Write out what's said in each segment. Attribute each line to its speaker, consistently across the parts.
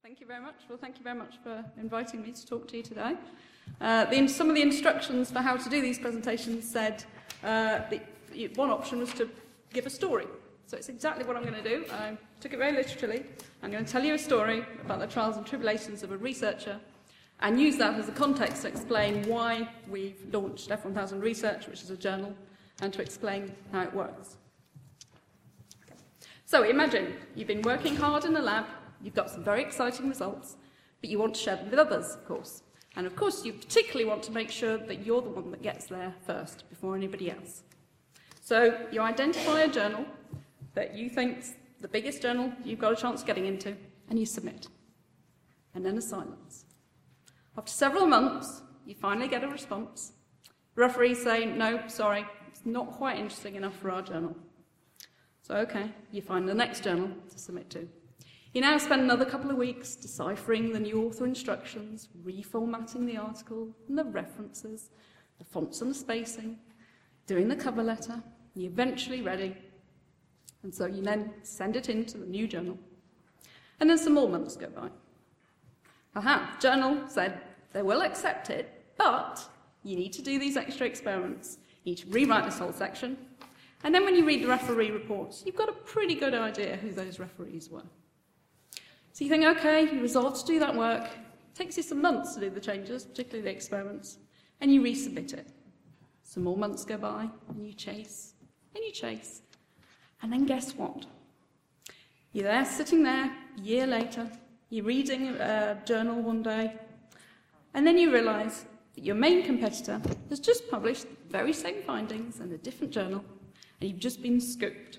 Speaker 1: Thank you very much. Well, thank you very much for inviting me to talk to you today. Some of the instructions for how to do these presentations said one option was to give a story. So it's exactly what I'm going to do. I took it very literally. I'm going to tell you a story about the trials and tribulations of a researcher and use that as a context to explain why we've launched F1000 Research, which is a journal, and to explain how it works. Okay. So imagine you've been working hard in the lab, you've got some very exciting results, but you want to share them with others, of course. And of course, you particularly want to make sure that you're the one that gets there first, before anybody else. So you identify a journal that you think's the biggest journal you've got a chance of getting into, and you submit. And then a silence. After several months, you finally get a response. The referees say, no, sorry, it's not quite interesting enough for our journal. So, okay, you find the next journal to submit to. You now spend another couple of weeks deciphering the new author instructions, reformatting the article and the references, the fonts and the spacing, doing the cover letter, and you're eventually ready. And so you then send it into the new journal. And then some more months go by. Aha, journal said they will accept it, but you need to do these extra experiments. You need to rewrite this whole section. And then when you read the referee reports, you've got a pretty good idea who those referees were. So you think, okay, you resolve to do that work. It takes you some months to do the changes, particularly the experiments, and you resubmit it. Some more months go by, and you chase, and you chase. And then guess what? You're there, sitting there, a year later, you're reading a journal one day, and then you realise that your main competitor has just published the very same findings in a different journal, and you've just been scooped.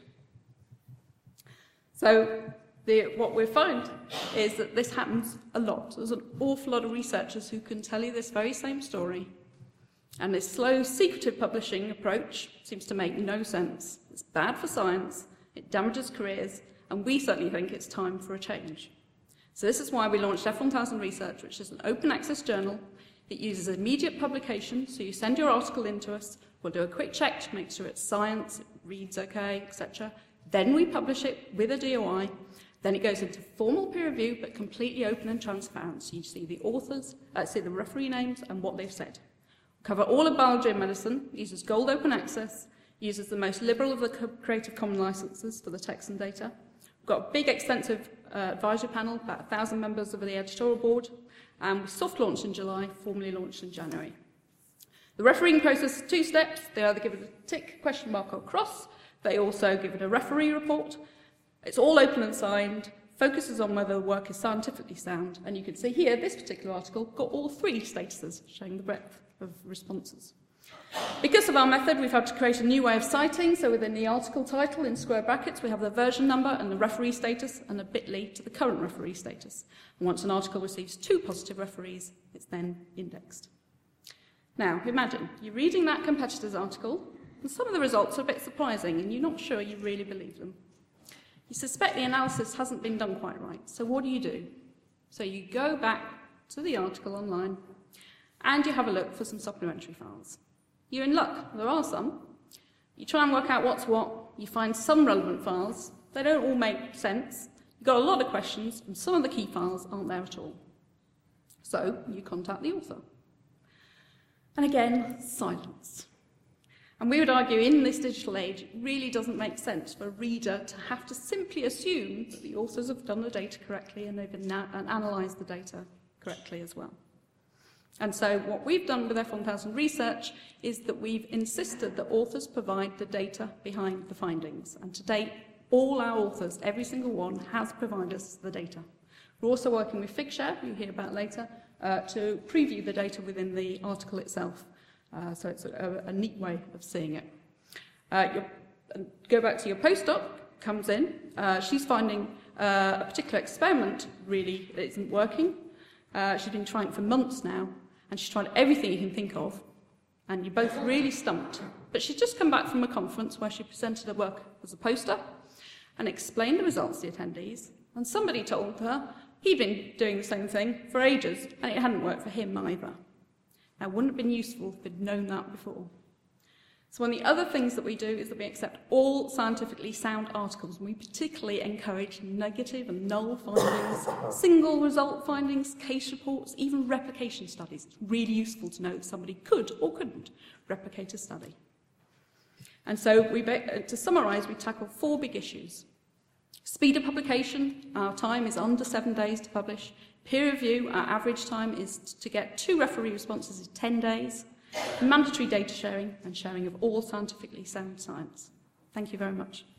Speaker 1: So what we've found is that this happens a lot. There's an awful lot of researchers who can tell you this very same story, and this slow, secretive publishing approach seems to make no sense. It's bad for science, it damages careers, and we certainly think it's time for a change. So this is why we launched F1000 Research, which is an open access journal. It uses immediate publication, so you send your article in to us, we'll do a quick check to make sure it's science, it reads okay, etc. Then we publish it with a DOI. Then it goes into formal peer review, but completely open and transparent. So you see the authors, see the referee names and what they've said. Cover all of biology and medicine, uses gold open access, uses the most liberal of the Creative Commons licenses for the text and data. We've got a big, extensive advisory panel, about 1,000 members of the editorial board, and we soft launched in July, formally launched in January. The refereeing process is 2 steps. They either give it a tick, question mark, or cross. They also give it a referee report. It's all open and signed, focuses on whether the work is scientifically sound, and you can see here, this particular article got all 3 statuses, showing the breadth of responses. Because of our method, we've had to create a new way of citing, so within the article title, in square brackets, we have the version number and the referee status, and a bit.ly to the current referee status. And once an article receives 2 positive referees, it's then indexed. Now, imagine, you're reading that competitor's article, and some of the results are a bit surprising, and you're not sure you really believe them. You suspect the analysis hasn't been done quite right, so what do? So you go back to the article online, and you have a look for some supplementary files. You're in luck, there are some. You try and work out what's what, you find some relevant files, they don't all make sense, you've got a lot of questions, and some of the key files aren't there at all. So you contact the author. And again, silence. And we would argue in this digital age, it really doesn't make sense for a reader to have to simply assume that the authors have done the data correctly and they've analysed the data correctly as well. And so what we've done with F1000 Research is that we've insisted that authors provide the data behind the findings. And to date, all our authors, every single one, has provided us the data. We're also working with Figshare, who you'll hear about later, to preview the data within the article itself. So it's a neat way of seeing it. Go back to your postdoc, comes in. She's finding a particular experiment really isn't working. She's been trying it for months now, and she's tried everything you can think of, and you're both really stumped. But she's just come back from a conference where she presented her work as a poster and explained the results to the attendees, and somebody told her he'd been doing the same thing for ages, and it hadn't worked for him either. Now, wouldn't it have been useful if they'd known that before? So one of the other things that we do is that we accept all scientifically sound articles, and we particularly encourage negative and null findings, single result findings, case reports, even replication studies. It's really useful to know if somebody could or couldn't replicate a study. And so, to summarise, we tackle 4 big issues. Speed of publication, our time is under 7 days to publish. Peer review, our average time is to get 2 referee responses in 10 days. Mandatory data sharing and sharing of all scientifically sound science. Thank you very much.